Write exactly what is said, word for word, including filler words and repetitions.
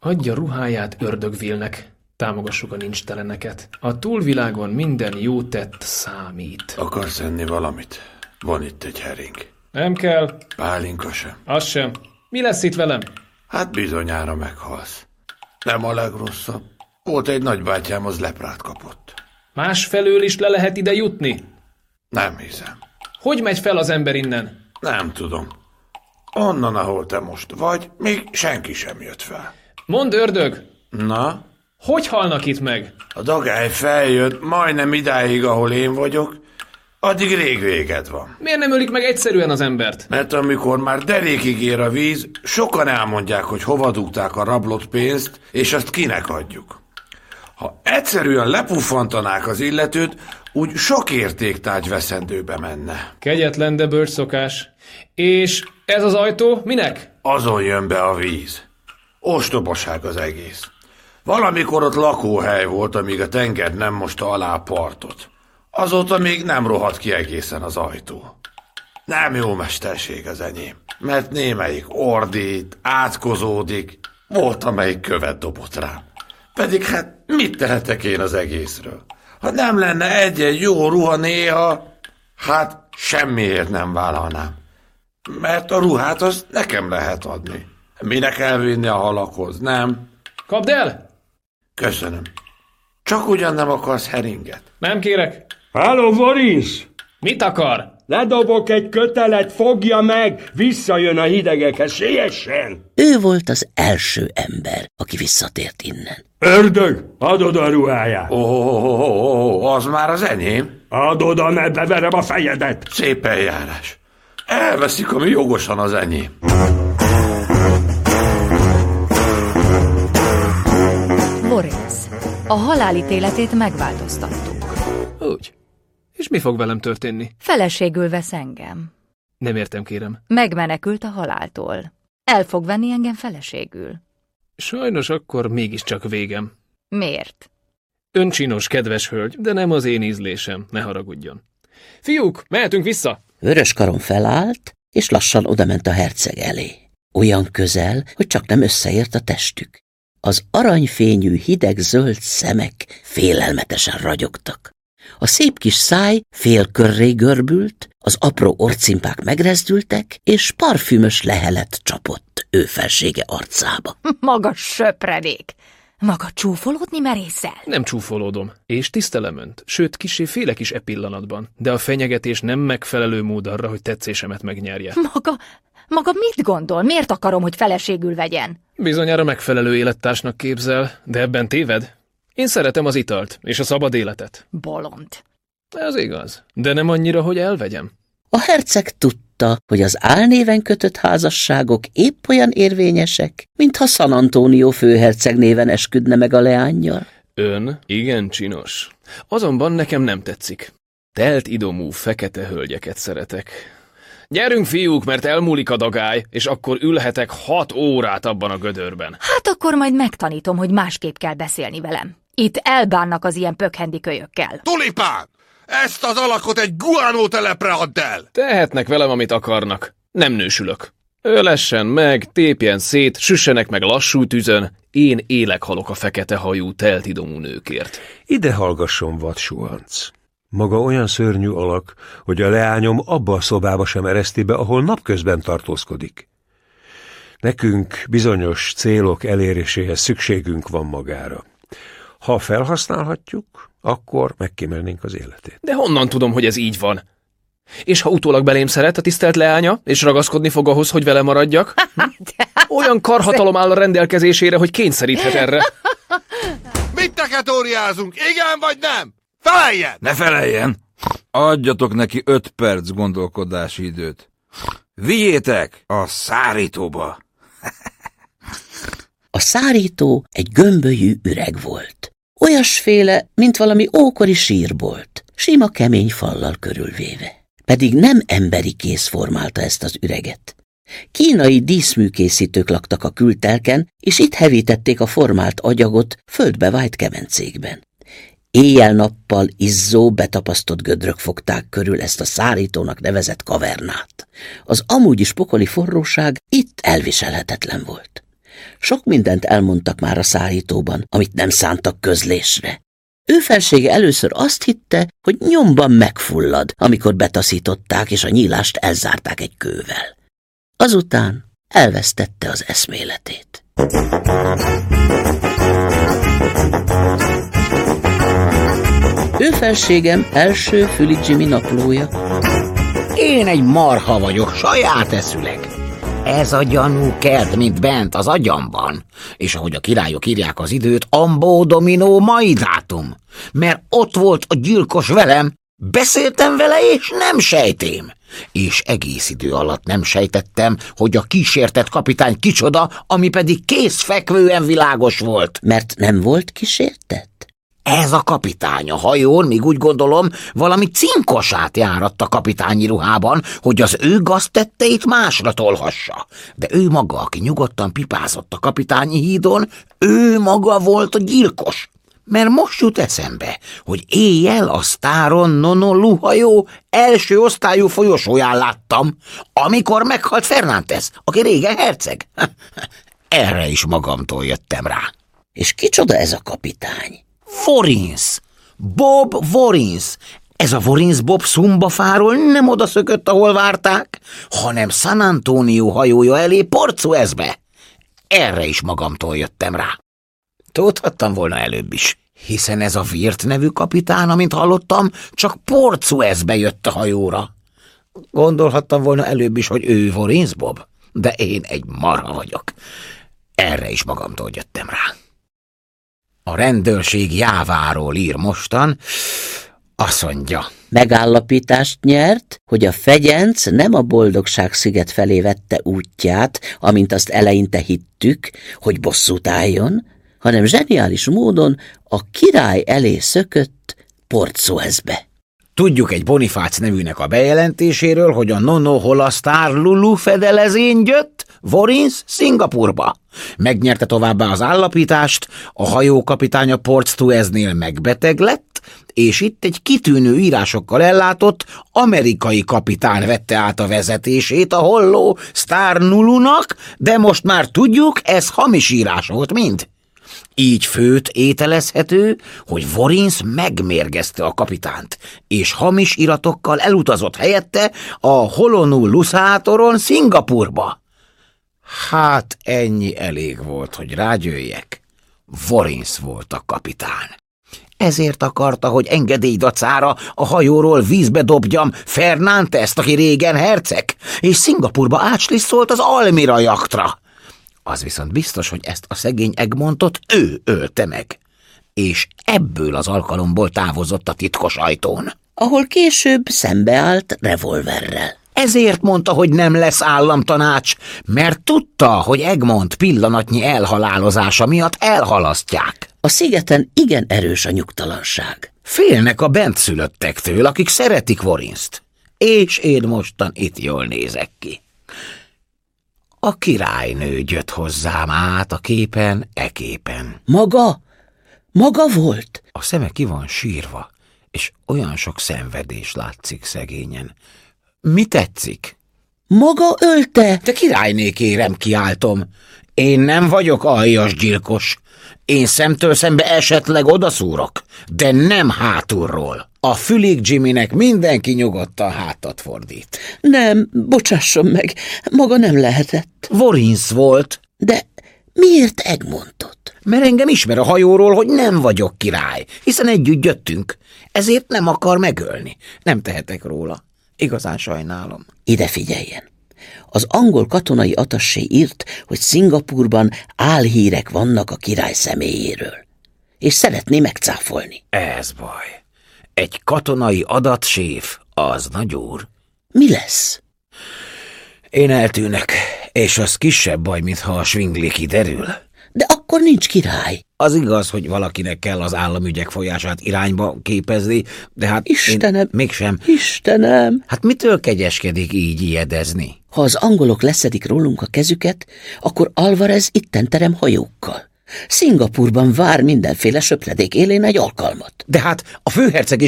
Adja ruháját ördögvélnek. Támogassuk a nincsteleneket. A túlvilágon minden jó tett számít. Akarsz enni valamit? Van itt egy hering. Nem kell. Pálinka sem. Az sem. Mi lesz itt velem? Hát bizonyára meghalsz. Nem a legrosszabb. Volt egy nagybátyám, az leprát kapott. Másfelől is le lehet ide jutni? Nem hiszem. Hogy megy fel az ember innen? Nem tudom. Onnan, ahol te most vagy, még senki sem jött fel. Mondd, ördög! Na? Hogy halnak itt meg? A dagály feljött majdnem idáig, ahol én vagyok, addig rég véged van. Miért nem ölik meg egyszerűen az embert? Mert amikor már derékig ér a víz, sokan elmondják, hogy hova dugták a rablott pénzt, és azt kinek adjuk. Ha egyszerűen lepuffantanák az illetőt, úgy sok értéktárgy veszendőbe menne. Kegyetlen, de bölcs szokás. És ez az ajtó minek? Azon jön be a víz. Ostobaság az egész. Valamikor ott lakóhely volt, amíg a tenger nem mosta alá a partot. Azóta még nem rohadt ki egészen az ajtó. Nem jó mesterség az enyém, mert némelyik ordít, átkozódik, volt, amelyik követ dobott rám. Pedig hát mit tehetek én az egészről? Ha nem lenne egy-egy jó ruha néha, hát semmiért nem vállalnám. Mert a ruhát azt nekem lehet adni. Minek elvinni a halakhoz, nem? Kapd el! Köszönöm. Csak ugyan nem akarsz heringet? Nem kérek. Halló, Boris! Mit akar? Ledobok egy kötelet, fogja meg, visszajön a hidegekhez, siessen! Ő volt az első ember, aki visszatért innen. Ördög, adod a ruháját! Ó, oh, oh, oh, oh, az már az enyém. Adod, a ne beverem a fejedet! Szép eljárás. Elveszik, ami jogosan az enyém. Boris, a halálítéletét megváltoztattuk. Úgy. És mi fog velem történni? Feleségül vesz engem. Nem értem, kérem. Megmenekült a haláltól. El fog venni engem feleségül. Sajnos akkor mégiscsak végem. Miért? Ön csinos, kedves hölgy, de nem az én ízlésem, ne haragudjon. Fiúk, mehetünk vissza! Vöröskaron felállt, és lassan odament a herceg elé. Olyan közel, hogy csak nem összeért a testük. Az aranyfényű hideg-zöld szemek félelmetesen ragyogtak. A szép kis száj félkörré görbült, az apró orcimpák megrezdültek, és parfümös lehelet csapott ő felsége arcába. Maga söpredék! Maga csúfolódni merészel? Nem csúfolódom, és tisztelem önt, sőt, kissé félek is e pillanatban, de a fenyegetés nem megfelelő mód arra, hogy tetszésemet megnyerje. Maga, maga mit gondol? Miért akarom, hogy feleségül vegyen? Bizonyára megfelelő élettársnak képzel, de ebben téved. Én szeretem az italt és a szabad életet. Bolond. Ez igaz, de nem annyira, hogy elvegyem. A herceg tudta, hogy az álnéven kötött házasságok épp olyan érvényesek, mintha San Antonio főherceg néven esküdne meg a leánnyal. Ön igen csinos. Azonban nekem nem tetszik. Telt idomú fekete hölgyeket szeretek. Gyerünk, fiúk, mert elmúlik a dagály, és akkor ülhetek hat órát abban a gödörben. Hát akkor majd megtanítom, hogy másképp kell beszélni velem. Itt elbánnak az ilyen pökhendi kölyökkel. Tulipán! Ezt az alakot egy guánó telepre add el! Tehetnek velem, amit akarnak. Nem nősülök. Ölessen meg, tépjen szét, süssenek meg lassú tüzön. Én élek halok a fekete hajú, telt idomú nőkért. Ide hallgasson, vadsuhanc. Maga olyan szörnyű alak, hogy a leányom abba a szobába sem ereszti be, ahol napközben tartózkodik. Nekünk bizonyos célok eléréséhez szükségünk van magára. Ha felhasználhatjuk, akkor megkímélnénk az életét. De honnan tudom, hogy ez így van? És ha utólag belém szeret a tisztelt leánya, és ragaszkodni fog ahhoz, hogy vele maradjak? Olyan karhatalom áll a rendelkezésére, hogy kényszeríthet erre. Mit teketóriázunk? Igen vagy nem? Feleljen! Ne feleljen! Adjatok neki öt perc gondolkodási időt. Vigyétek a szárítóba! A szárító egy gömbölyű üreg volt. Olyasféle, mint valami ókori sírbolt, sima kemény fallal körülvéve. Pedig nem emberi kéz formálta ezt az üreget. Kínai díszműkészítők laktak a kültelken, és itt hevítették a formált agyagot földbe vájt kemencékben. Éjjel-nappal izzó, betapasztott gödrök fogták körül ezt a szárítónak nevezett kavernát. Az amúgy is pokoli forróság itt elviselhetetlen volt. Sok mindent elmondtak már a szállítóban, amit nem szántak közlésre. Ő felsége először azt hitte, hogy nyomban megfullad, amikor betaszították, és a nyílást elzárták egy kővel. Azután elvesztette az eszméletét. Ő felségem első Fülig Jimmy naplója. Én egy marha vagyok, saját eszüleg. Ez a gyanú kert, mint bent az agyamban. És ahogy a királyok írják az időt, ambó dominó mai dátum. Mert ott volt a gyilkos velem, beszéltem vele, és nem sejtém. És egész idő alatt nem sejtettem, hogy a kísértett kapitány kicsoda, ami pedig készfekvően világos volt. Mert nem volt kísértett? Ez a kapitány a hajón, még úgy gondolom, valami cinkosát járatta a kapitányi ruhában, hogy az ő gaztetteit másra tolhassa. De ő maga, aki nyugodtan pipázott a kapitányi hídon, ő maga volt a gyilkos. Mert most jut eszembe, hogy éjjel a Sztáron Nonolú hajó első osztályú folyosóján láttam, amikor meghalt Fernández, aki régen herceg. Erre is magamtól jöttem rá. És kicsoda ez a kapitány? Warrens, Bob Warrens. Ez a Warrens Bob Szumbafáról nem odaszökött, ahol várták, hanem San Antonio hajója elé Portsmouthbe. Erre is magamtól jöttem rá. Tudhattam volna előbb is, hiszen ez a Wirt nevű kapitán, amint hallottam, csak Portsmouthbe jött a hajóra. Gondolhattam volna előbb is, hogy ő Warrens Bob, de én egy marha vagyok. Erre is magamtól jöttem rá. A rendőrség jáváról ír mostan, azt mondja. Megállapítást nyert, hogy a fegyenc nem a Boldogság-sziget felé vette útját, amint azt eleinte hittük, hogy bosszút álljon, hanem zseniális módon a király elé szökött Portsmouthbe. Tudjuk egy Bonifác nevűnek a bejelentéséről, hogy a Nonohola Star Lulu fedelezén jött Warrens Szingapurba. Megnyerte továbbá az állapítást, a hajó kapitánya Portsmouthnél megbeteg lett, és itt egy kitűnő írásokkal ellátott amerikai kapitán vette át a vezetését a holló Star Lulunak, de most már tudjuk, ez hamis írás volt mind. Így főt ételezhető, hogy Warrens megmérgezte a kapitánt, és hamis iratokkal elutazott helyette a Honolulu szátoron Szingapurba. Hát ennyi elég volt, hogy rágyőjek. Warrens volt a kapitán. Ezért akarta, hogy engedély dacára a hajóról vízbe dobjam Fernándezt, aki régen herceg, és Szingapurba átsliszolt az Almira jaktra. Az viszont biztos, hogy ezt a szegény Egmontot ő ölte meg, és ebből az alkalomból távozott a titkos ajtón, ahol később szembeállt revolverrel. Ezért mondta, hogy nem lesz államtanács, mert tudta, hogy Egmont pillanatnyi elhalálozása miatt elhalasztják. A szigeten igen erős a nyugtalanság. Félnek a bentszülöttektől, akik szeretik Warrenst, és én mostan itt jól nézek ki. A királynő jött hozzám át a képen, e képen. Maga? Maga volt? A szeme ki van sírva, és olyan sok szenvedés látszik szegényen. Mi tetszik? Maga ölte? Te királyné, kérem, kiáltom. Én nem vagyok aljas gyilkos. Én szemtől szembe esetleg odaszúrok, de nem hátulról. A Fülig Jimmynek mindenki nyugodtan hátat fordít. Nem, bocsásson meg, maga nem lehetett. Warrens volt. De miért Egmontot? Mert engem ismer a hajóról, hogy nem vagyok király, hiszen együtt jöttünk. Ezért nem akar megölni. Nem tehetek róla. Igazán sajnálom. Ide figyeljen. Az angol katonai atassé írt, hogy Szingapurban álhírek vannak a király személyéről, és szeretné megcáfolni. Ez baj. Egy katonai adatséf, az nagy úr. Mi lesz? Én eltűnök, és az kisebb baj, mintha a svingli kiderül. De akkor nincs király. Az igaz, hogy valakinek kell az államügyek folyását irányba képezni, de hát Istenem, én mégsem. Istenem! Hát mitől kegyeskedik így ijedezni? Ha az angolok leszedik rólunk a kezüket, akkor Alvarez itten terem hajókkal. Szingapurban vár mindenféle söpredék élén egy alkalmat. De hát a főherceg